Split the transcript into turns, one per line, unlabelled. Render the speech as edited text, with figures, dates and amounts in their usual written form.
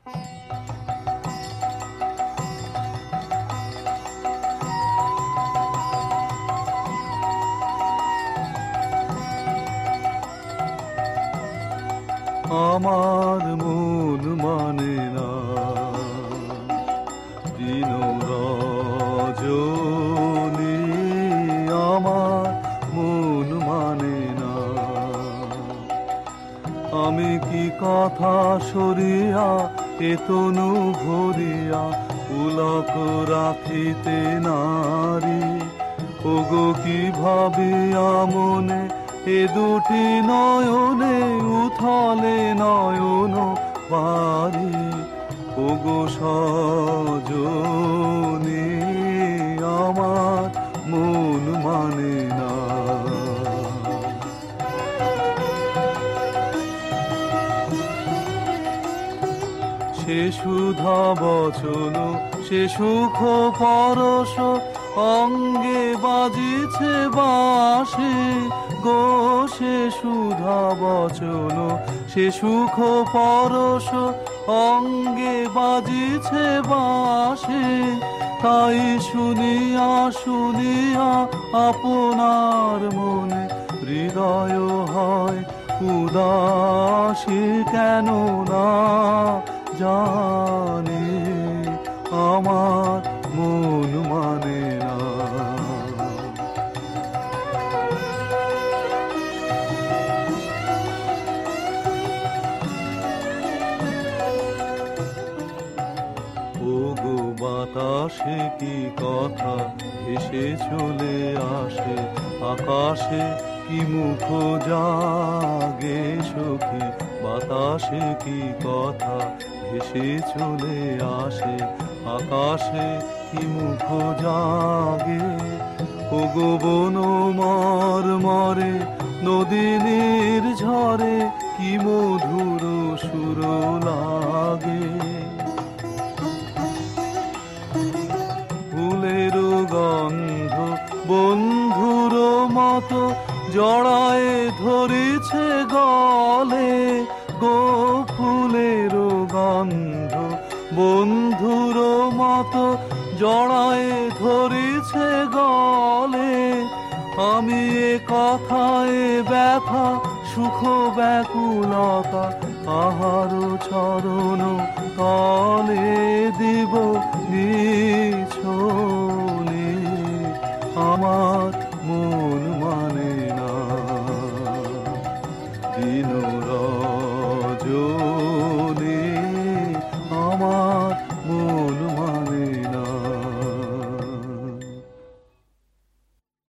আমার মন মানে না দিন রজনী, আমার মন মানে না। আমি কি কথা সরিয়া এতনু ভরিয়া পুলক রাখিতে নারী, ওগো কি ভাবিয়া মনে এ দুটি নয়নে উথলে নয়ন বাড়ি, ওগো সজনী আমার মন মানে না। সে সুধা বচন সে সুখ পরশ অঙ্গে বাজিছে বাঁশি গো, সে সুধা বচন সে সুখ পরশ অঙ্গে বাজিছে বাঁশি, তাই শুনিয়া শুনিয়া আপনার মনে হৃদয় হয় উদাসী কেন না জানি, আমার মন মানে না। ওগো বাতাসে কি কথা ভেসে চলে আসে, আকাশে কি মুখ জাগে সখী, বাতাসে কি কথা ভেসে চলে আসে, আকাশে কি মুখ জাগে, ওগো বন মরে নদীর ঝরে কি মধুর সুর লাগে, ফুলের গন্ধ বন্ধুর মতো জড়ায় ধরেছে গলে গো, ফুলের গন্ধ বন্ধুর মতো জড়ায় ধরেছে গলে, আমি এ কথায় ব্যথা সুখ ব্যাকুলতা আহার চরণ তলে দিব